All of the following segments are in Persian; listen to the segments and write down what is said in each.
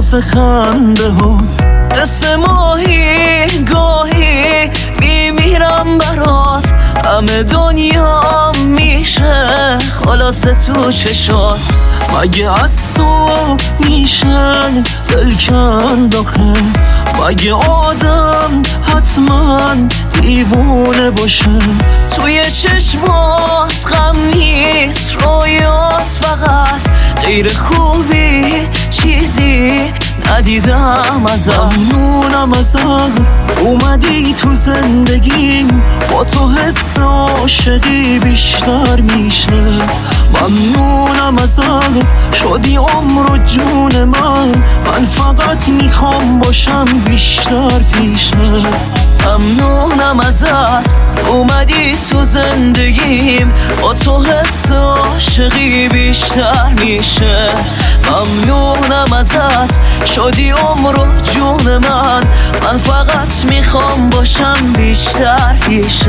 واسه خنده ها قصه ماهی گاهی میمیرم برات همه دنیا میشه خلاصه تو چشات مگه از صبح میشه دل کند آخه مگه آدم حتما دیوونه باشه توی چشمات غم نیست رویاست فقط غیر خوبی چیزی ندیدم ازت ممنونم ازت اومدی تو زندگیم با تو حس عاشقی بیشتر میشه ممنونم ازت شدی عمر و جون من فقط میخوام باشم بیشتر پیشه ممنونم ازت اومدی تو زندگیم با تو حس عاشقی بیشتر میشه ممنونم ازت شدی عمر و جون من فقط میخوام باشم بیشتر پیشت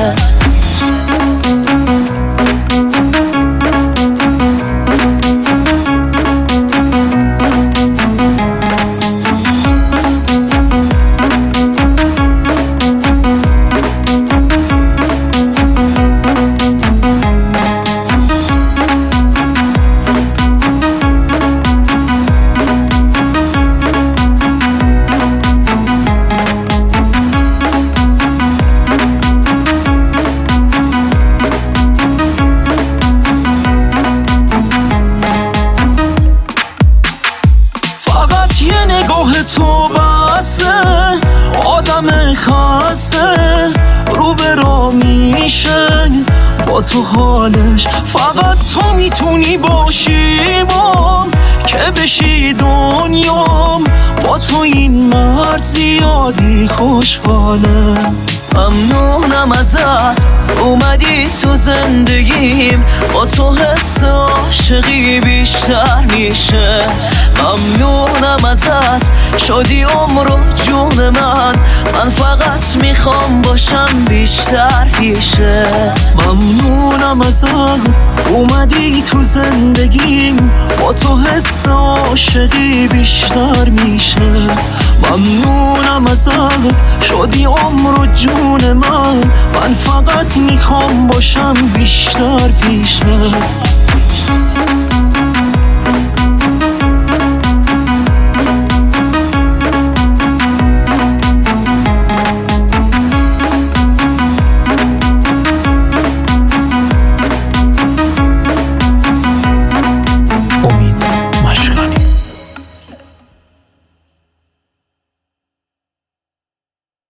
تو بسته آدم خسته رو به را میشه با تو حالش فقط تو میتونی باشی بام که بشی دنیام با تو این مرد زیادی خوشحاله ممنونم ازت اومدی تو زندگیم با تو حس عاشقی بیشتر میشه ممنونم ازت شدی عمر و جون من فقط میخوام باشم بیشتر پیشت ممنونم ازت اومدی تو زندگیم با تو حس عاشقی بیشتر میشه ممنونم ازت شدی عمر و جون من فقط میخوام باشم بیشتر پیشت